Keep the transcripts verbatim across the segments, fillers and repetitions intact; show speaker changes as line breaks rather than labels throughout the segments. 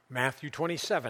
Matthew twenty-seven.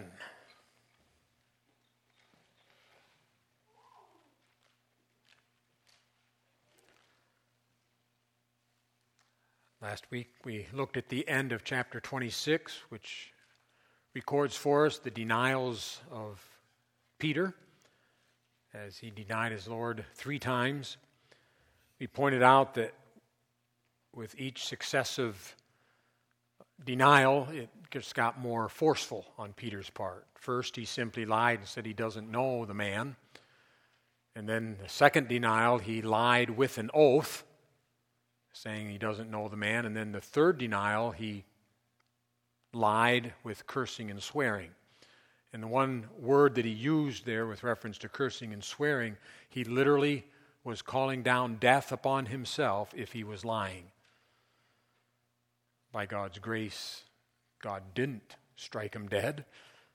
Last week we looked at the end of chapter twenty-six, which records for us the denials of Peter as he denied his Lord three times. We pointed out that with each successive denial, it just got more forceful on Peter's part. First, he simply lied and said he doesn't know the man. And then the second denial, he lied with an oath, saying he doesn't know the man. And then the third denial, he lied with cursing and swearing. And the one word that he used there with reference to cursing and swearing, he literally was calling down death upon himself if he was lying. By God's grace, God didn't strike him dead.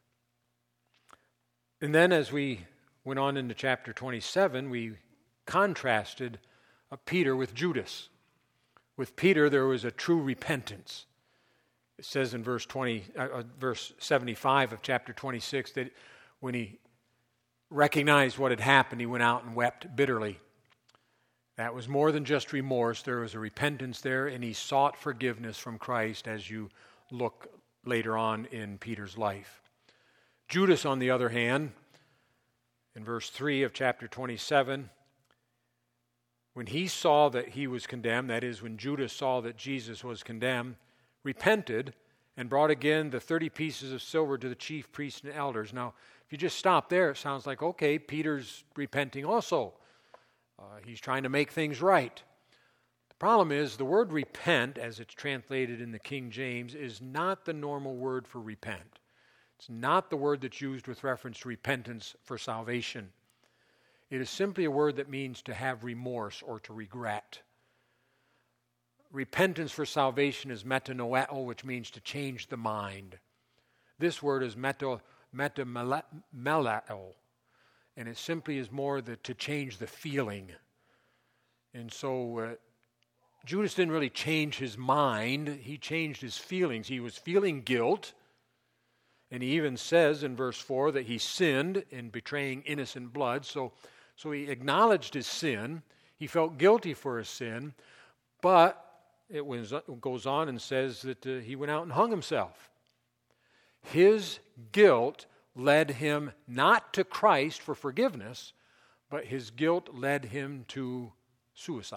And then as we went on into chapter twenty-seven, we contrasted uh, Peter with Judas. With Peter, there was a true repentance. It says in verse twenty, uh, verse seventy-five of chapter twenty-six that when he recognized what had happened, he went out and wept bitterly. That was more than just remorse. There was a repentance there, and he sought forgiveness from Christ as you look later on in Peter's life. Judas, on the other hand, in verse three of chapter twenty-seven, when he saw that he was condemned, that is, when Judas saw that Jesus was condemned, repented and brought again the thirty pieces of silver to the chief priests and elders. Now, if you just stop there, it sounds like, okay, Peter's repenting also. Uh, he's trying to make things right. The problem is the word repent, as it's translated in the King James, is not the normal word for repent. It's not the word that's used with reference to repentance for salvation. It is simply a word that means to have remorse or to regret. Repentance for salvation is metanoeo, which means to change the mind. This word is meta, metamelao. And it simply is more the, to change the feeling. And so uh, Judas didn't really change his mind. He changed his feelings. He was feeling guilt. And he even says in verse four that he sinned in betraying innocent blood. So, so he acknowledged his sin. He felt guilty for his sin. But it, was, it goes on and says that uh, he went out and hung himself. His guilt led him not to Christ for forgiveness, but his guilt led him to suicide.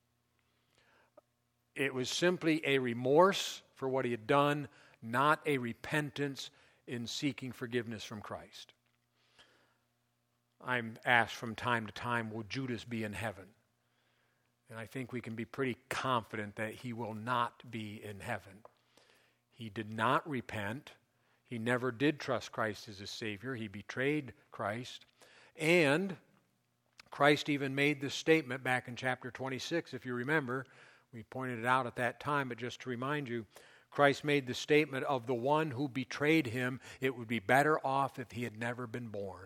It was simply a remorse for what he had done, not a repentance in seeking forgiveness from Christ. I'm asked from time to time, will Judas be in heaven? And I think we can be pretty confident that he will not be in heaven. He did not repent. He never did trust Christ as his Savior. He betrayed Christ. And Christ even made this statement back in chapter twenty-six, if you remember. We pointed it out at that time, but just to remind you, Christ made the statement of the one who betrayed him, it would be better off if he had never been born.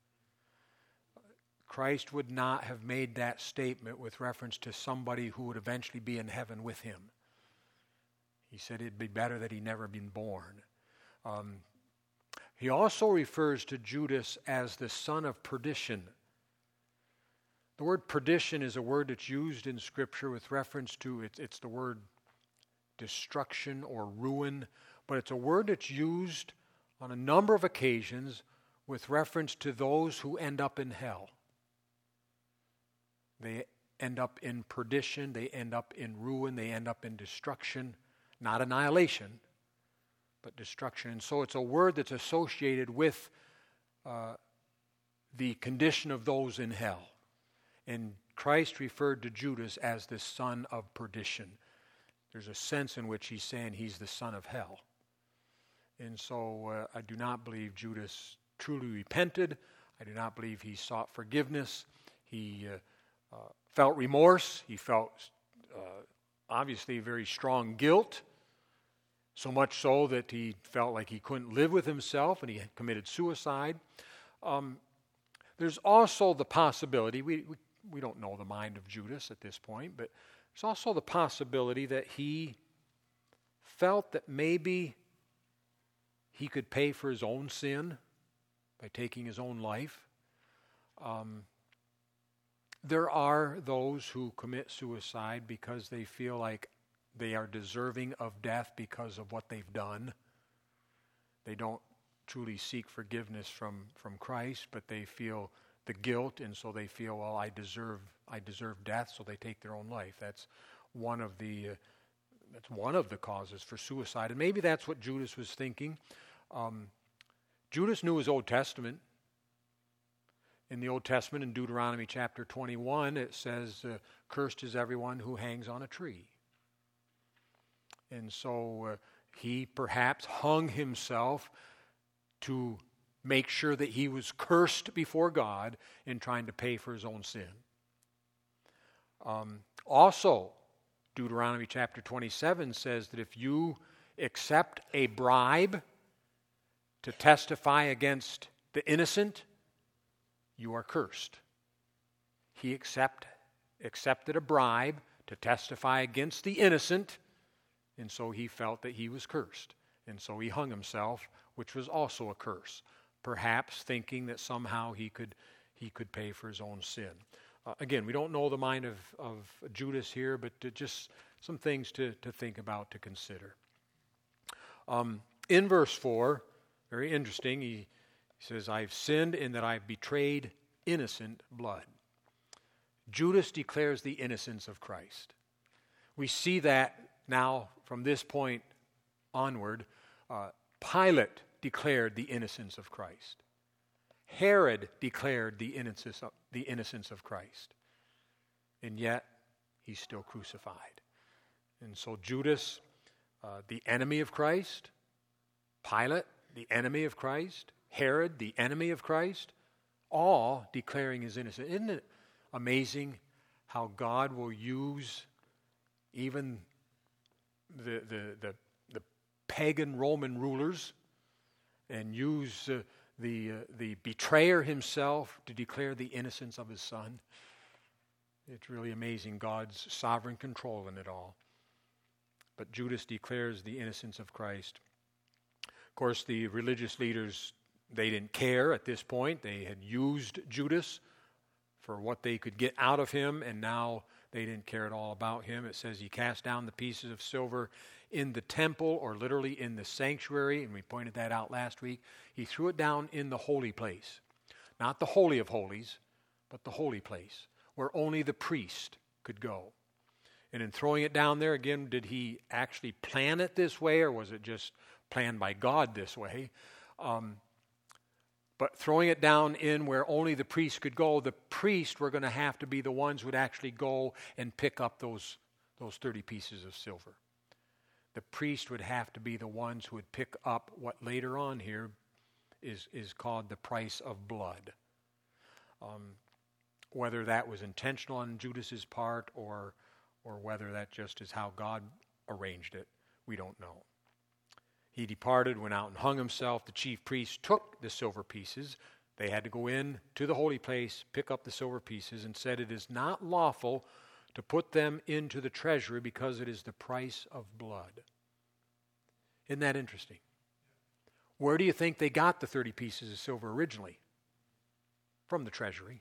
Christ would not have made that statement with reference to somebody who would eventually be in heaven with him. He said it'd be better that he never been born. Um, he also refers to Judas as the son of perdition. The word perdition is a word that's used in Scripture with reference to, it's, it's the word destruction or ruin, but it's a word that's used on a number of occasions with reference to those who end up in hell. They end up in perdition, they end up in ruin, they end up in destruction, not annihilation, but destruction. And so it's a word that's associated with uh, the condition of those in hell. And Christ referred to Judas as the son of perdition. There's a sense in which he's saying he's the son of hell. And so uh, I do not believe Judas truly repented. I do not believe he sought forgiveness. He uh, uh, felt remorse. He felt uh, obviously very strong guilt. So much so that he felt like he couldn't live with himself and he had committed suicide. Um, there's also the possibility, we, we we don't know the mind of Judas at this point, but there's also the possibility that he felt that maybe he could pay for his own sin by taking his own life. Um, there are those who commit suicide because they feel like they are deserving of death because of what they've done. They don't truly seek forgiveness from, from Christ, but they feel the guilt, and so they feel, well, I deserve I deserve death, so they take their own life. That's one of the uh, that's one of the causes for suicide, and maybe that's what Judas was thinking. Um, Judas knew his Old Testament. In the Old Testament, in Deuteronomy chapter twenty-one, it says, uh, "Cursed is everyone who hangs on a tree." And so uh, he perhaps hung himself to make sure that he was cursed before God in trying to pay for his own sin. Um, also, Deuteronomy chapter twenty-seven says that if you accept a bribe to testify against the innocent, you are cursed. He accept, accepted a bribe to testify against the innocent, and so he felt that he was cursed. And so he hung himself, which was also a curse, perhaps thinking that somehow he could he could pay for his own sin. Uh, again, we don't know the mind of, of Judas here, but to just some things to, to think about, to consider. Um, in verse four, very interesting, he, he says, "I've sinned in that I've betrayed innocent blood." Judas declares the innocence of Christ. We see that now from this point onward. Uh, Pilate declared the innocence of Christ. Herod declared the innocence of, the innocence of Christ. And yet, he's still crucified. And so Judas, uh, the enemy of Christ, Pilate, the enemy of Christ, Herod, the enemy of Christ, all declaring his innocence. Isn't it amazing how God will use even the the the, the pagan Roman rulers and use uh, the uh, the betrayer himself to declare the innocence of his son? It's really amazing God's sovereign control in it all. But Judas declares the innocence of Christ. Of course, the religious leaders, they didn't care at this point. They had used Judas for what they could get out of him, and now they didn't care at all about him. It says he cast down the pieces of silver in the temple, or literally in the sanctuary, and we pointed that out last week. He threw it down in the holy place. Not the Holy of Holies, but the holy place, where only the priest could go. And in throwing it down there, again, did he actually plan it this way, or was it just planned by God this way? Um, but throwing it down in where only the priest could go, the priests were going to have to be the ones who would actually go and pick up those, those thirty pieces of silver. The priest would have to be the ones who would pick up what later on here is, is called the price of blood. Um, whether that was intentional on Judas's part or or whether that just is how God arranged it, we don't know. He departed, went out and hung himself. The chief priests took the silver pieces. They had to go in to the holy place, pick up the silver pieces, and said, "It is not lawful to put them into the treasury because it is the price of blood." Isn't that interesting? Where do you think they got the thirty pieces of silver originally? From the treasury.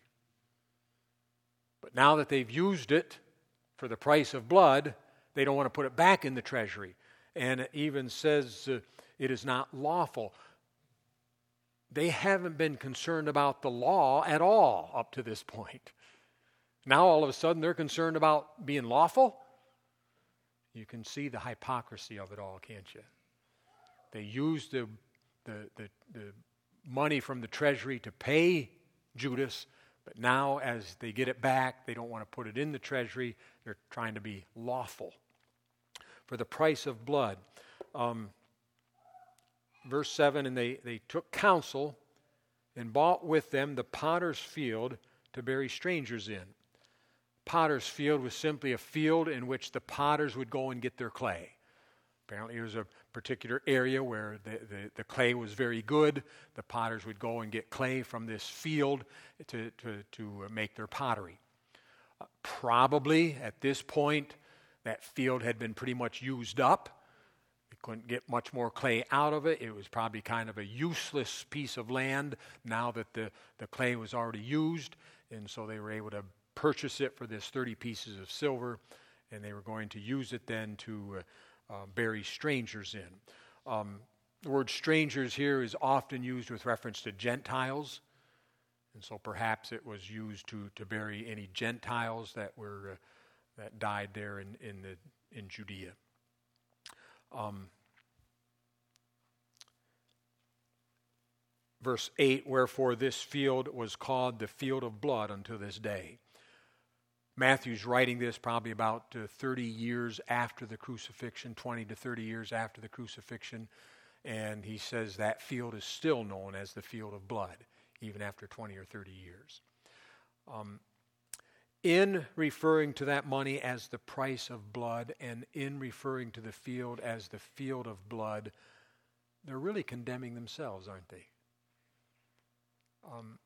But now that they've used it for the price of blood, they don't want to put it back in the treasury. And it even says uh, it is not lawful. They haven't been concerned about the law at all up to this point. Now all of a sudden they're concerned about being lawful. You can see the hypocrisy of it all, can't you? They used the, the, the, the money from the treasury to pay Judas, but now as they get it back, they don't want to put it in the treasury. They're trying to be lawful. For the price of blood. Um, verse seven, and they, they took counsel and bought with them the potter's field to bury strangers in. Potter's field was simply a field in which the potters would go and get their clay. Apparently there was a particular area where the, the, the clay was very good. The potters would go and get clay from this field to, to, to make their pottery. Uh, probably at this point, that field had been pretty much used up. You couldn't get much more clay out of it. It was probably kind of a useless piece of land now that the, the clay was already used. And so they were able to purchase it for this thirty pieces of silver, and they were going to use it then to uh, uh, bury strangers in. Um, the word strangers here is often used with reference to Gentiles, and so perhaps it was used to, to bury any Gentiles that were uh, that died there in in, the, in Judea. Um, verse eight, wherefore this field was called the field of blood unto this day. Matthew's writing this probably about uh, thirty years after the crucifixion, twenty to thirty years after the crucifixion, and he says that field is still known as the field of blood, even after twenty or thirty years. Um, in referring to that money as the price of blood, and in referring to the field as the field of blood, they're really condemning themselves, aren't they? Um,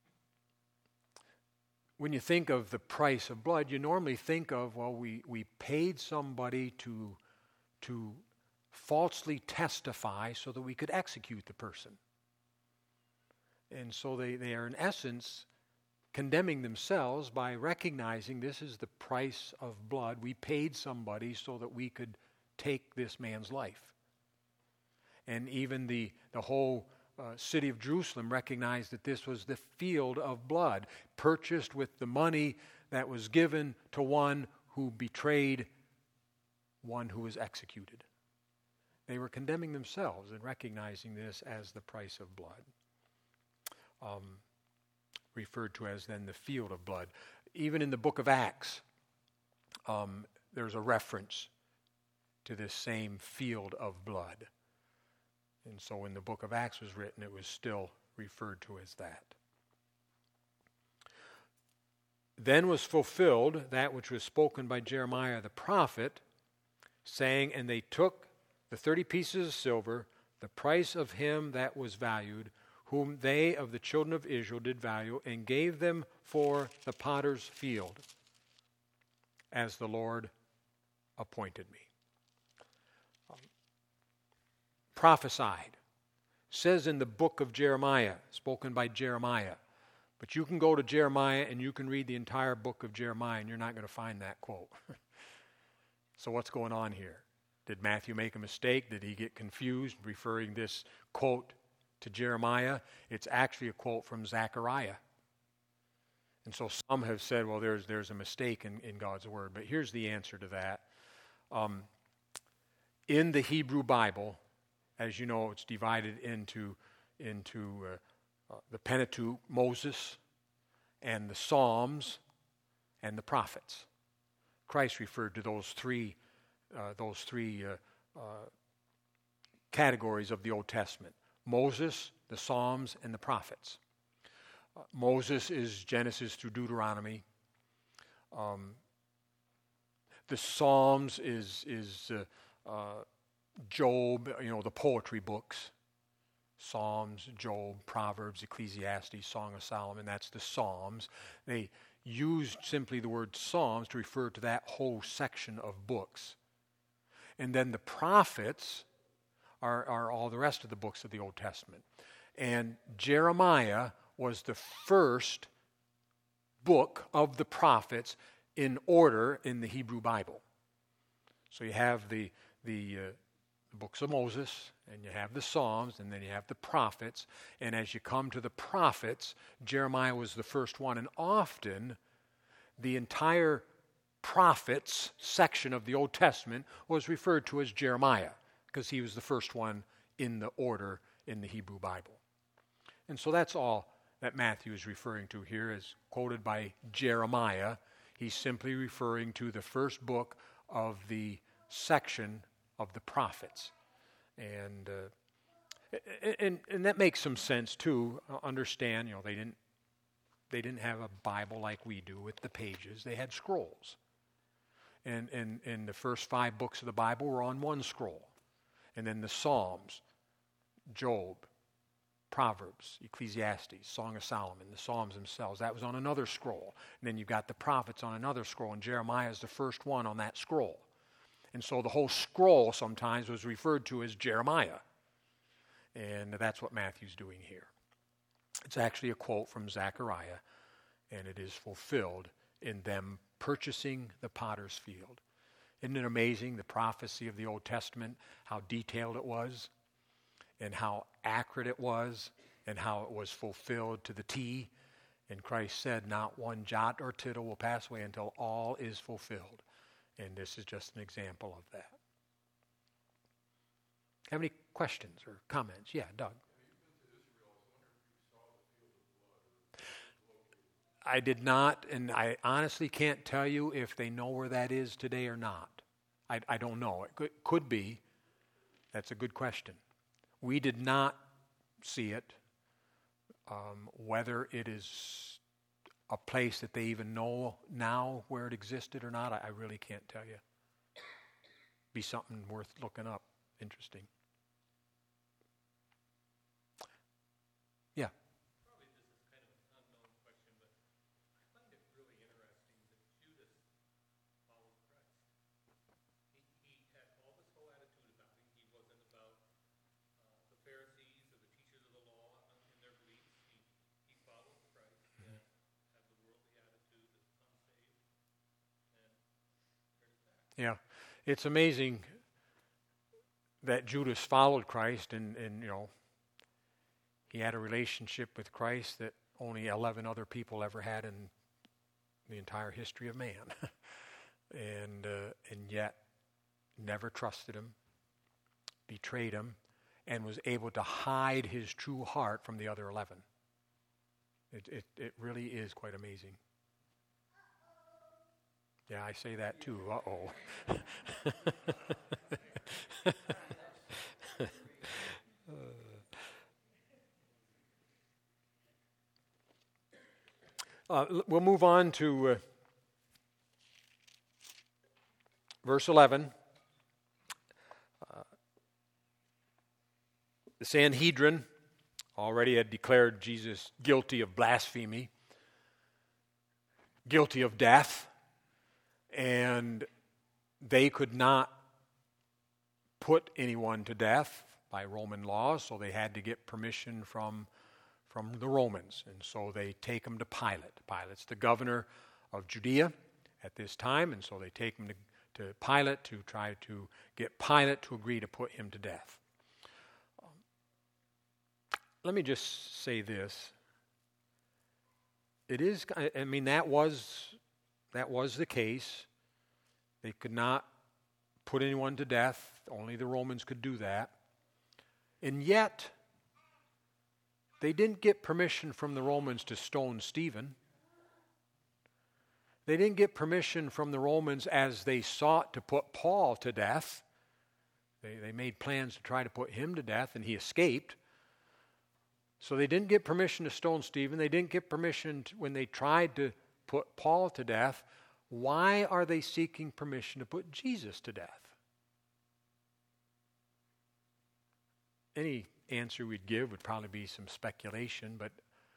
when you think of the price of blood, you normally think of, well, we, we paid somebody to, to falsely testify so that we could execute the person. And so they, they are in essence condemning themselves by recognizing this is the price of blood. We paid somebody so that we could take this man's life. And even the, the whole uh, city of Jerusalem recognized that this was the field of blood, purchased with the money that was given to one who betrayed one who was executed. They were condemning themselves and recognizing this as the price of blood. Um, referred to as then the field of blood. Even in the book of Acts, um, there's a reference to this same field of blood. And so when the book of Acts was written, it was still referred to as that. Then was fulfilled that which was spoken by Jeremiah the prophet, saying, and they took the thirty pieces of silver, the price of him that was valued, whom they of the children of Israel did value, and gave them for the potter's field, as the Lord appointed me. Um, prophesied, says in the book of Jeremiah, spoken by Jeremiah. But you can go to Jeremiah and you can read the entire book of Jeremiah and you're not going to find that quote. So what's going on here? Did Matthew make a mistake? Did he get confused referring this quote to Jeremiah? It's actually a quote from Zechariah. And so some have said, well, there's there's a mistake in, in God's word. But here's the answer to that. Um, in the Hebrew Bible, as you know, it's divided into, into uh, uh, the Pentateuch, Moses, and the Psalms, and the prophets. Christ referred to those three, uh, those three uh, uh, categories of the Old Testament. Moses, the Psalms, and the prophets. Uh, Moses is Genesis through Deuteronomy. Um, the Psalms is is uh, uh, Job, you know, the poetry books. Psalms, Job, Proverbs, Ecclesiastes, Song of Solomon. That's the Psalms. They used simply the word Psalms to refer to that whole section of books. And then the prophets Are, are all the rest of the books of the Old Testament. And Jeremiah was the first book of the prophets in order in the Hebrew Bible. So you have the, the, uh, the books of Moses, and you have the Psalms, and then you have the prophets. And as you come to the prophets, Jeremiah was the first one. And often the entire prophets section of the Old Testament was referred to as Jeremiah, because he was the first one in the order in the Hebrew Bible. And so that's all that Matthew is referring to here, is quoted by Jeremiah. He's simply referring to the first book of the section of the prophets. And uh, and, and that makes some sense too. Understand, you know, they didn't they didn't have a Bible like we do with the pages. They had scrolls. And, and, and the first five books of the Bible were on one scroll. And then the Psalms, Job, Proverbs, Ecclesiastes, Song of Solomon, the Psalms themselves, that was on another scroll. And then you've got the prophets on another scroll, and Jeremiah is the first one on that scroll. And so the whole scroll sometimes was referred to as Jeremiah. And that's what Matthew's doing here. It's actually a quote from Zechariah, and it is fulfilled in them purchasing the potter's field. Isn't it amazing, the prophecy of the Old Testament, how detailed it was, and how accurate it was, and how it was fulfilled to the T? And Christ said, not one jot or tittle will pass away until all is fulfilled. And this is just an example of that. Have any questions or comments? Yeah, Doug. I did not, and I honestly can't tell you if they know where that is today or not. I, I don't know. It could, could be. That's a good question. We did not see it. Um, whether it is a place that they even know now where it existed or not, I, I really can't tell you. Be something worth looking up. Interesting. Yeah.
Probably this is kind of an unknown question, but I find it really interesting that Judas followed Christ. He, he had all this whole attitude about him. He wasn't about uh, the Pharisees or the teachers of the law in their beliefs. He, he followed Christ and had the worldly attitude of unsaved. And there's that.
Yeah. It's amazing that Judas followed Christ, and, and you know, he had a relationship with Christ that only eleven other people ever had in the entire history of man. and uh, and yet never trusted him, betrayed him, and was able to hide his true heart from the other eleven. It it, it really is quite amazing. Yeah, I say that too. Uh-oh. Uh, we'll move on to uh, verse eleven. Uh, the Sanhedrin already had declared Jesus guilty of blasphemy, guilty of death, and they could not put anyone to death by Roman law, so they had to get permission from from the Romans, and so they take him to Pilate. Pilate's the governor of Judea at this time, and so they take him to, to Pilate to try to get Pilate to agree to put him to death. Um, let me just say this. It is, I mean, that was that was the case. They could not put anyone to death. Only the Romans could do that. And yet, they didn't get permission from the Romans to stone Stephen. They didn't get permission from the Romans as they sought to put Paul to death. They, they made plans to try to put him to death, and he escaped. So they didn't get permission to stone Stephen. They didn't get permission to, when they tried to put Paul to death. Why are they seeking permission to put Jesus to death? Any answer we'd give would probably be some speculation, but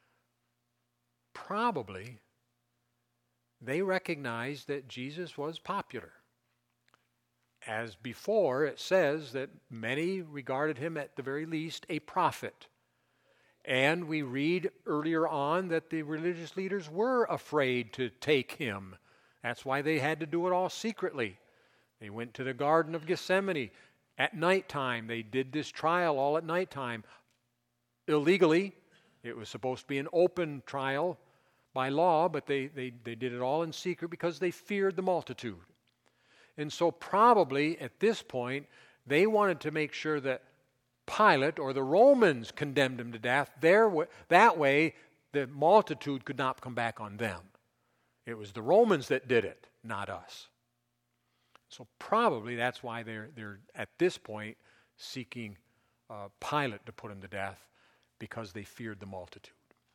probably they recognized that Jesus was popular. As before, it says that many regarded him at the very least a prophet. And we read earlier on that the religious leaders were afraid to take him. That's why they had to do it all secretly. They went to the Garden of Gethsemane. At nighttime, they did this trial all at nighttime. Illegally. It was supposed to be an open trial by law, but they, they, they did it all in secret because they feared the multitude. And so probably at this point, they wanted to make sure that Pilate or the Romans condemned him to death. Their, that way, the multitude could not come back on them. It was the Romans that did it, not us. So probably that's why they're they're at this point seeking uh, Pilate to put him to death, because they feared the multitude.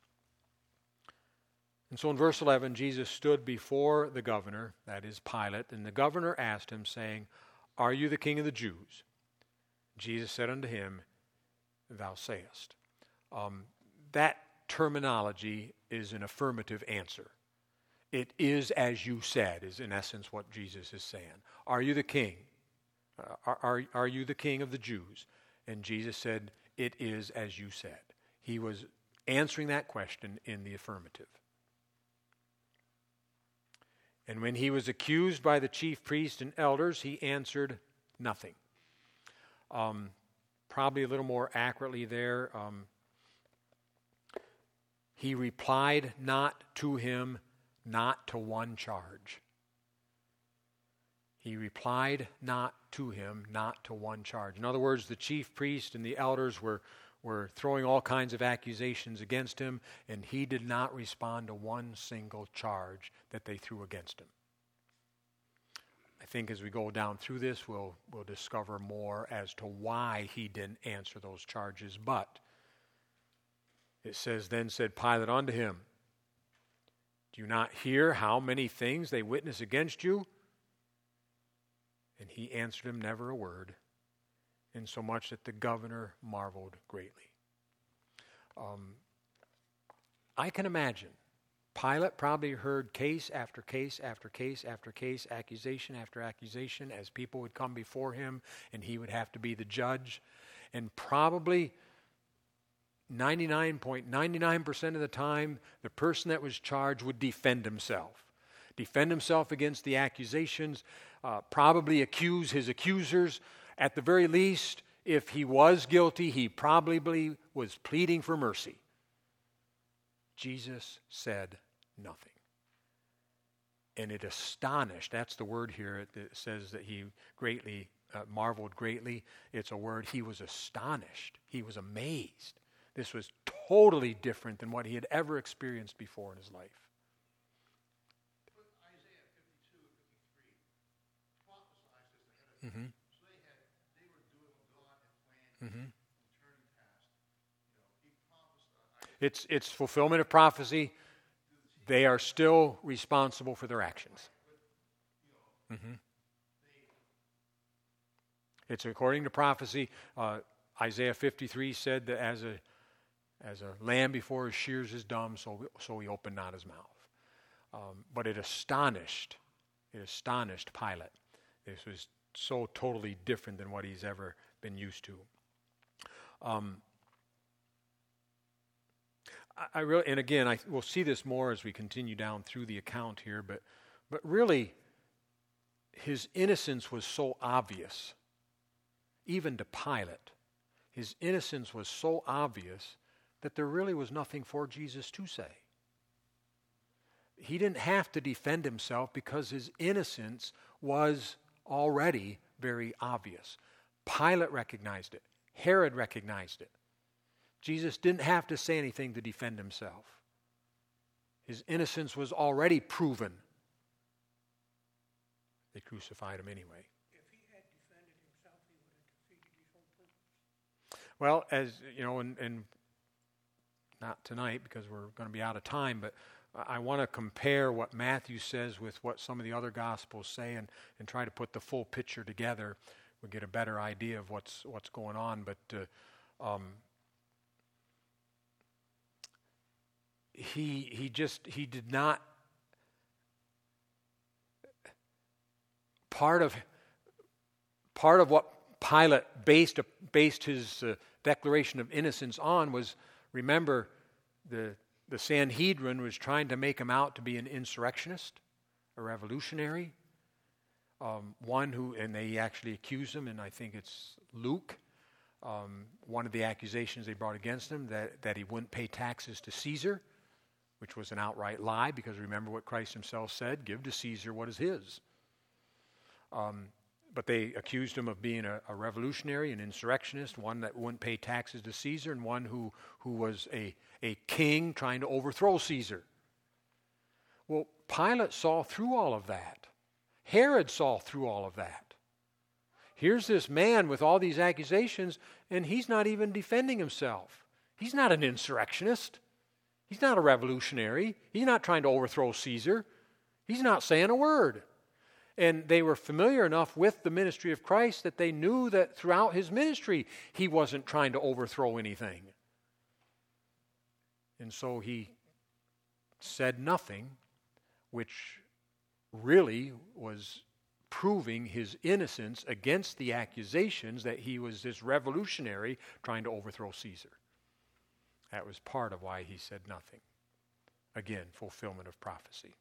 And so in verse eleven, Jesus stood before the governor, that is Pilate, and the governor asked him, saying, "Are you the king of the Jews?" Jesus said unto him, "Thou sayest." Um, that terminology is an affirmative answer. It is as you said, is in essence what Jesus is saying. Are you the king? Uh, are, are, are you the king of the Jews? And Jesus said, it is as you said. He was answering that question in the affirmative. And when he was accused by the chief priests and elders, he answered nothing. Um, probably a little more accurately there, um, he replied not to him, not to one charge. He replied not to him, not to one charge. In other words, the chief priest and the elders were, were throwing all kinds of accusations against him, and he did not respond to one single charge that they threw against him. I think as we go down through this, we'll, we'll discover more as to why he didn't answer those charges. But it says, then said Pilate unto him, do you not hear how many things they witness against you? And he answered him never a word, insomuch that the governor marveled greatly. Um, I can imagine Pilate probably heard case after case after case after case, accusation after accusation, as people would come before him and he would have to be the judge. And probably ninety-nine point nine nine percent of the time, the person that was charged would defend himself. Defend himself against the accusations, uh, probably accuse his accusers. At the very least, if he was guilty, he probably was pleading for mercy. Jesus said nothing. And it astonished, that's the word here, it, it says that he greatly, uh, marveled greatly. It's a word, he was astonished. He was amazed. This was totally different than what he had ever experienced before in his life.
But Isaiah fifty-two and fifty-three prophesies this ahead of
Mm-hmm.
time. So they had, they were doing what God had planned
Mm-hmm.
in turning past. You know, he prophesied.
It's, it's fulfillment of prophecy. They are still responsible for their actions. Mm-hmm. It's according to prophecy. Uh, Isaiah fifty-three said that as a as a lamb before his shears is dumb, so so he opened not his mouth. Um, but it astonished, it astonished Pilate. This was so totally different than what he's ever been used to. Um, I really, and again, I we'll see this more as we continue down through the account here, but but really, his innocence was so obvious, even to Pilate. His innocence was so obvious that there really was nothing for Jesus to say. He didn't have to defend himself because his innocence was already very obvious. Pilate recognized it. Herod recognized it. Jesus didn't have to say anything to defend himself. His innocence was already proven. They crucified him anyway.
If he had defended himself, he would have defeated his whole purpose.
Well, as you know, and, and not tonight because we're going to be out of time, but I want to compare what Matthew says with what some of the other Gospels say and, and try to put the full picture together. We'll get a better idea of what's what's going on. But uh, um, he he just he did not. Part of part of what Pilate based based his uh, declaration of innocence on was, remember, the the Sanhedrin was trying to make him out to be an insurrectionist, a revolutionary, um, one who, and they actually accused him, and I think it's Luke. Um, one of the accusations they brought against him that that he wouldn't pay taxes to Caesar, which was an outright lie, because remember what Christ himself said: "Give to Caesar what is his." Um, but they accused him of being a, a revolutionary, an insurrectionist, one that wouldn't pay taxes to Caesar, and one who, who was a, a king trying to overthrow Caesar. Well, Pilate saw through all of that. Herod saw through all of that. Here's this man with all these accusations, and he's not even defending himself. He's not an insurrectionist. He's not a revolutionary. He's not trying to overthrow Caesar. He's not saying a word. And they were familiar enough with the ministry of Christ that they knew that throughout his ministry, he wasn't trying to overthrow anything. And so he said nothing, which really was proving his innocence against the accusations that he was this revolutionary trying to overthrow Caesar. That was part of why he said nothing. Again, fulfillment of prophecy.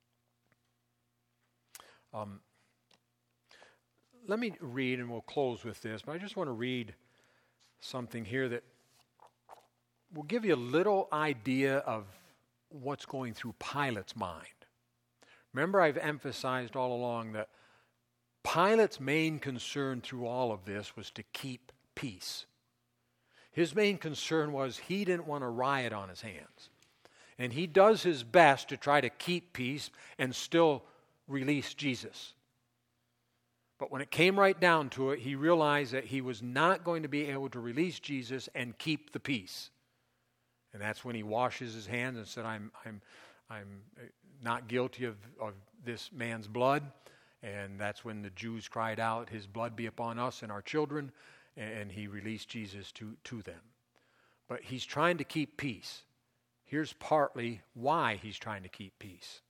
Um, let me read, and we'll close with this, but I just want to read something here that will give you a little idea of what's going through Pilate's mind. Remember, I've emphasized all along that Pilate's main concern through all of this was to keep peace. His main concern was he didn't want a riot on his hands. And he does his best to try to keep peace and still release Jesus. But when it came right down to it, he realized that he was not going to be able to release Jesus and keep the peace. And that's when he washes his hands and said, I'm, I'm, I'm not guilty of, of this man's blood. And that's when the Jews cried out, his blood be upon us and our children. And he released Jesus to, to them. But he's trying to keep peace. Here's partly why he's trying to keep peace.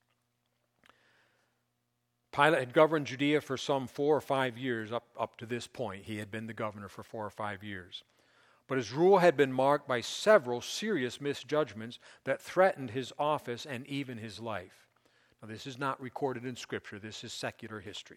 Pilate had governed Judea for some four or five years up, up to this point. He had been the governor for four or five years. But his rule had been marked by several serious misjudgments that threatened his office and even his life. Now, this is not recorded in Scripture. This is secular history.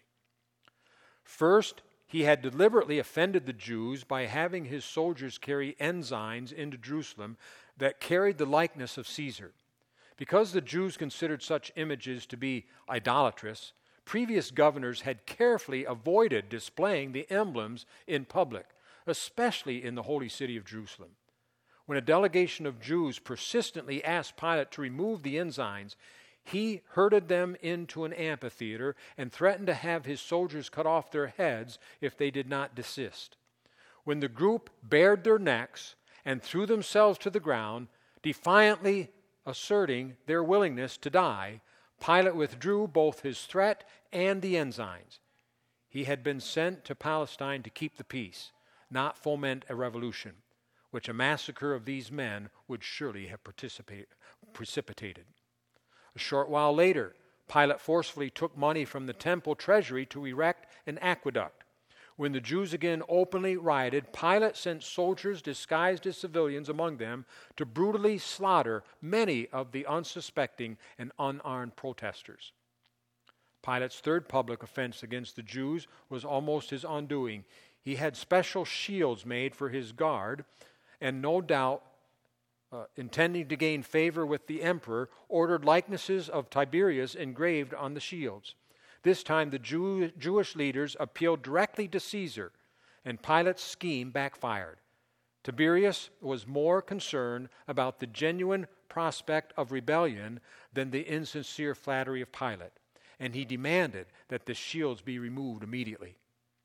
First, he had deliberately offended the Jews by having his soldiers carry ensigns into Jerusalem that carried the likeness of Caesar. Because the Jews considered such images to be idolatrous, previous governors had carefully avoided displaying the emblems in public, especially in the holy city of Jerusalem. When a delegation of Jews persistently asked Pilate to remove the ensigns, he herded them into an amphitheater and threatened to have his soldiers cut off their heads if they did not desist. When the group bared their necks and threw themselves to the ground, defiantly asserting their willingness to die, Pilate withdrew both his threat and the ensigns. He had been sent to Palestine to keep the peace, not foment a revolution, which a massacre of these men would surely have precipitated. A short while later, Pilate forcefully took money from the temple treasury to erect an aqueduct. When the Jews again openly rioted, Pilate sent soldiers disguised as civilians among them to brutally slaughter many of the unsuspecting and unarmed protesters. Pilate's third public offense against the Jews was almost his undoing. He had special shields made for his guard, and no doubt, uh, intending to gain favor with the emperor, ordered likenesses of Tiberius engraved on the shields. This time the Jew, Jewish leaders appealed directly to Caesar, and Pilate's scheme backfired. Tiberius was more concerned about the genuine prospect of rebellion than the insincere flattery of Pilate, and he demanded that the shields be removed immediately.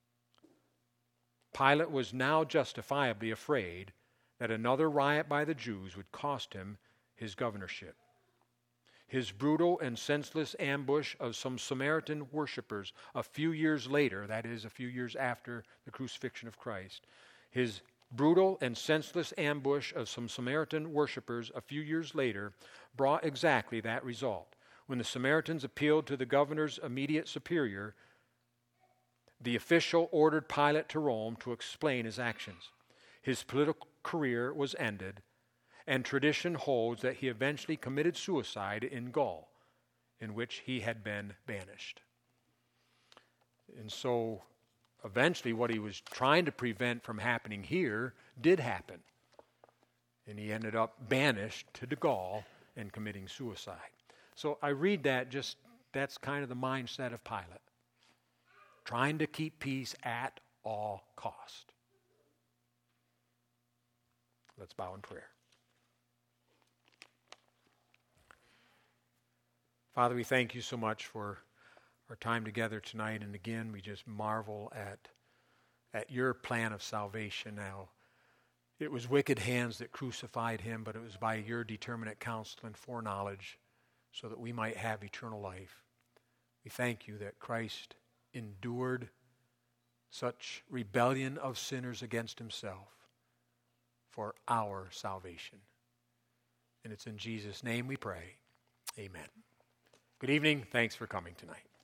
Pilate was now justifiably afraid that another riot by the Jews would cost him his governorship. His brutal and senseless ambush of some Samaritan worshippers a few years later, that is, a few years after the crucifixion of Christ, his brutal and senseless ambush of some Samaritan worshippers a few years later brought exactly that result. When the Samaritans appealed to the governor's immediate superior, the official ordered Pilate to Rome to explain his actions. His political career was ended, and tradition holds that he eventually committed suicide in Gaul, in which he had been banished. And so, eventually, what he was trying to prevent from happening here did happen. And he ended up banished to the Gaul and committing suicide. So I read that, just that's kind of the mindset of Pilate. Trying to keep peace at all cost. Let's bow in prayer. Father, we thank you so much for our time together tonight. And again, we just marvel at, at your plan of salvation now. It was wicked hands that crucified him, but it was by your determinate counsel and foreknowledge so that we might have eternal life. We thank you that Christ endured such rebellion of sinners against himself for our salvation. And it's in Jesus' name we pray. Amen. Good evening. Thanks for coming tonight.